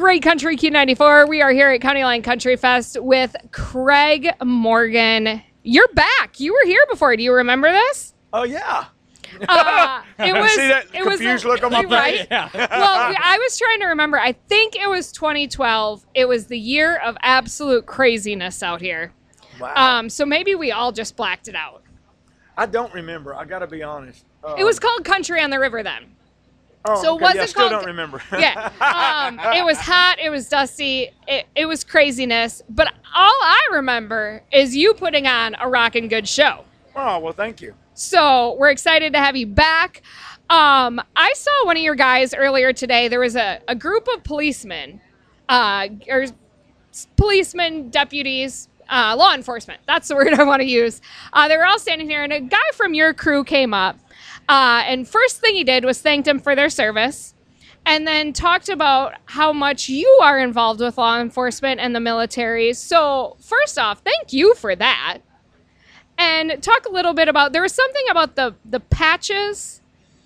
Great Country Q94. We are here at County Line Country Fest with Craig Morgan. You're back. You were here before. Do you remember this? Oh, yeah. It was. See that confused look on my face? Right? Yeah. Well, I was trying to remember. I think it was 2012. It was the year of absolute craziness out here. Wow. So maybe we all just blacked it out. I don't remember. I got to be honest. It was called Country on the River then. Oh, So okay. was Yeah, I it still called- don't remember. Yeah. It was hot. It was dusty. It was craziness. But all I remember is you putting on a rockin' good show. Oh, well, thank you. So we're excited to have you back. I saw one of your guys earlier today. There was a group of policemen, deputies, law enforcement. That's the word I want to use. They were all standing here, and a guy from your crew came up. And first thing he did was thanked them for their service, and then talked about how much you are involved with law enforcement and the military. So first off, thank you for that. And talk a little bit about, there was something about the patches.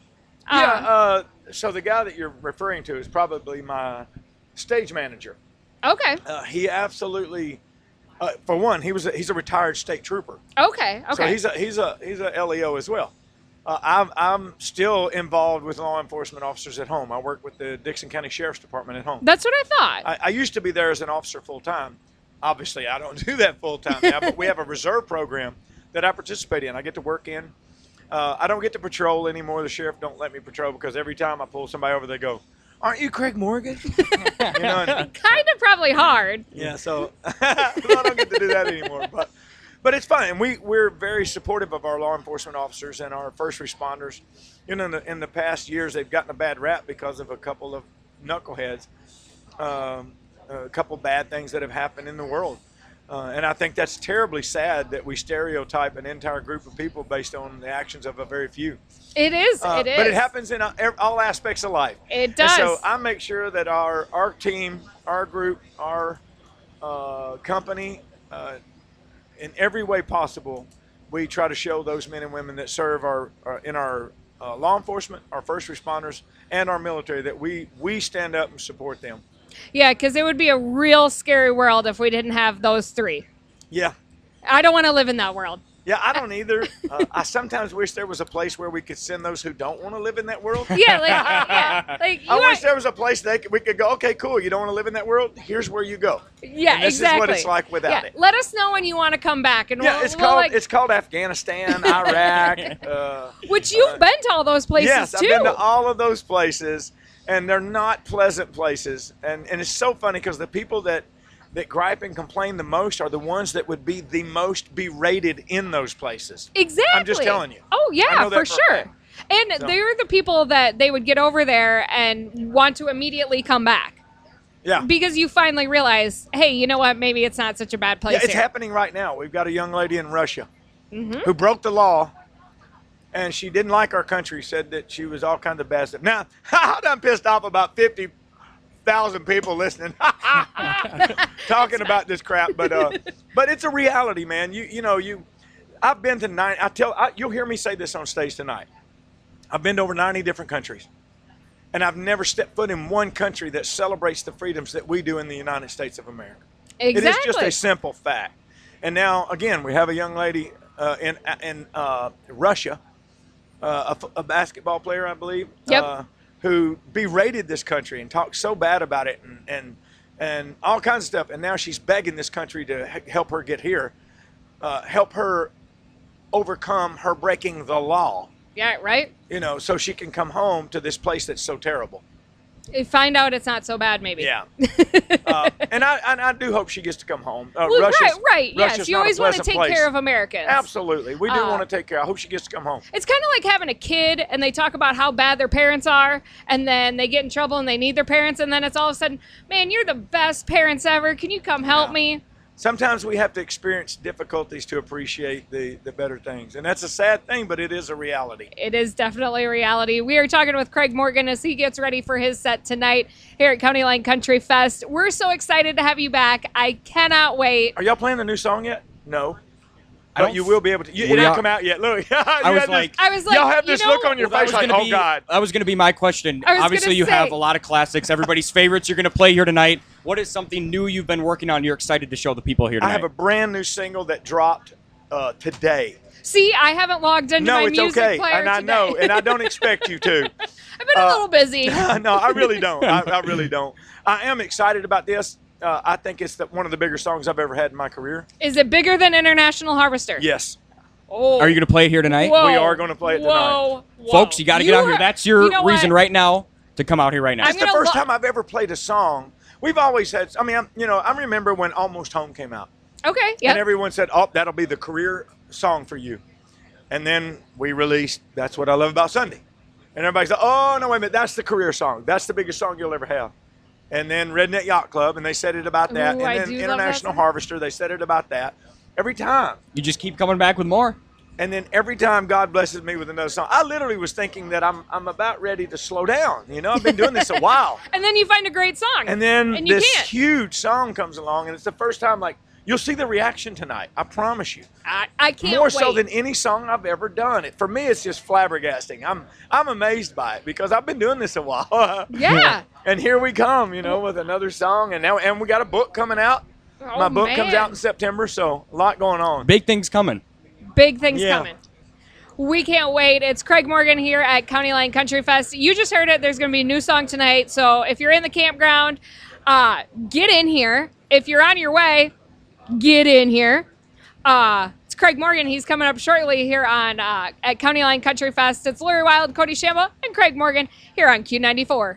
So the guy that you're referring to is probably my stage manager. Okay. He absolutely, for one, he's a retired state trooper. Okay. Okay. So he's a LEO as well. I'm still involved with law enforcement officers at home. I work with the Dixon County Sheriff's Department at home. That's what I thought. I used to be there as an officer full time. Obviously, I don't do that full time now, but we have a reserve program that I participate in. I get to work in. I don't get to patrol anymore. The sheriff don't let me patrol because every time I pull somebody over, they go, "Aren't you Craig Morgan?" Kind of probably hard. Yeah, so I don't get to do that anymore. But it's fine. And we're very supportive of our law enforcement officers and our first responders. You know, in the past years, they've gotten a bad rap because of a couple of knuckleheads, a couple bad things that have happened in the world. And I think that's terribly sad that we stereotype an entire group of people based on the actions of a very few. It is. But it happens in all aspects of life. It does. And so I make sure that our team, our group, our company, in every way possible, we try to show those men and women that serve in our law enforcement, our first responders, and our military that we stand up and support them. Yeah, because it would be a real scary world if we didn't have those three. Yeah. I don't want to live in that world. Yeah, I don't either. I sometimes wish there was a place where we could send those who don't want to live in that world. Yeah, I wish there was a place we could go, okay, cool, you don't want to live in that world? Here's where you go. Yeah, and this exactly. is what it's like without it. Let us know when you want to come back. And yeah, it's called Afghanistan, Iraq. Which you've been to all those places, yes, too. I've been to all of those places, and they're not pleasant places. And it's so funny because the people that gripe and complain the most are the ones that would be the most berated in those places. Exactly. I'm just telling you. Oh, yeah, for sure. And they're the people that they would get over there and want to immediately come back. Yeah. Because you finally realize, hey, you know what? Maybe it's not such a bad place Yeah, it's here. happening right now. We've got a young lady in Russia who broke the law, and she didn't like our country, said that she was all kinds of bad stuff. Now, I'm pissed off about 50,000 people listening talking about this crap, but it's a reality, man. I've been to you'll hear me say this on stage tonight. I've been to over 90 different countries, and I've never stepped foot in one country that celebrates the freedoms that we do in the United States of America. Exactly. It is just a simple fact. And now, again, we have a young lady in Russia, a basketball player, I believe. Yep. Who berated this country and talked so bad about it and all kinds of stuff. And now she's begging this country to help her get here, help her overcome her breaking the law. Yeah, right? So she can come home to this place that's so terrible. Find out it's not so bad, maybe. Yeah. And I do hope she gets to come home. Well, right. Yes, Russia's you not a always want to pleasant take place. care of Americans. Absolutely. We do want to take care. I hope she gets to come home. It's kind of like having a kid and they talk about how bad their parents are, and then they get in trouble and they need their parents, and then it's all of a sudden, man, you're the best parents ever. Can you come help me? Sometimes we have to experience difficulties to appreciate the better things. And that's a sad thing, but it is a reality. It is definitely a reality. We are talking with Craig Morgan as he gets ready for his set tonight here at County Line Country Fest. We're so excited to have you back. I cannot wait. Are y'all playing the new song yet? No. But you will be able to. It didn't come out yet. Look, I was like, y'all have this look on your face like, oh God. That was going to be my question. I was Obviously, gonna you say- have a lot of classics. Everybody's favorites you're going to play here tonight. What is something new you've been working on? You're excited to show the people here tonight. I have a brand new single that dropped today. See, I haven't logged into my it's music okay, player and I today. know, and I don't expect you to. I've been a little busy. No, I really don't. I really don't. I am excited about this. I think it's one of the bigger songs I've ever had in my career. Is it bigger than International Harvester? Yes, Oh. Are you going to play it here tonight? Whoa. we are going to play it tonight. Whoa. Folks, you got to get out here. That's your You know reason what? right now to come out here right now. I'm It's the gonna first lo- time I've ever played a song. We've always had. I mean, I remember when Almost Home came out, Okay. and Yep. everyone said, "Oh, that'll be the career song for you." And then we released "That's What I Love About Sunday," and everybody said, "Oh no, wait a minute, that's the career song. That's the biggest song you'll ever have." And then Redneck Yacht Club, and they said it about that. Ooh, I and then do love that International song. Harvester, they said it about that. Every time. You just keep coming back with more. And then every time God blesses me with another song, I literally was thinking that I'm about ready to slow down. I've been doing this a while. And then you find a great song. And then And you this can't. huge song comes along, and it's the first time, like, you'll see the reaction tonight. I promise you. I can't More wait. so than any song I've ever done. For me, it's just flabbergasting. I'm amazed by it because I've been doing this a while. Yeah. And here we come, with another song, and we got a book coming out. Oh, My book comes man. out in September, so a lot going on. Big things coming. Big things Yeah. coming. We can't wait. It's Craig Morgan here at County Line Country Fest. You just heard it. There's going to be a new song tonight. So if you're in the campground, get in here. If you're on your way, get in here. It's Craig Morgan. He's coming up shortly here on at County Line Country Fest. It's Larry Wild, Cody Shambo, and Craig Morgan here on Q94.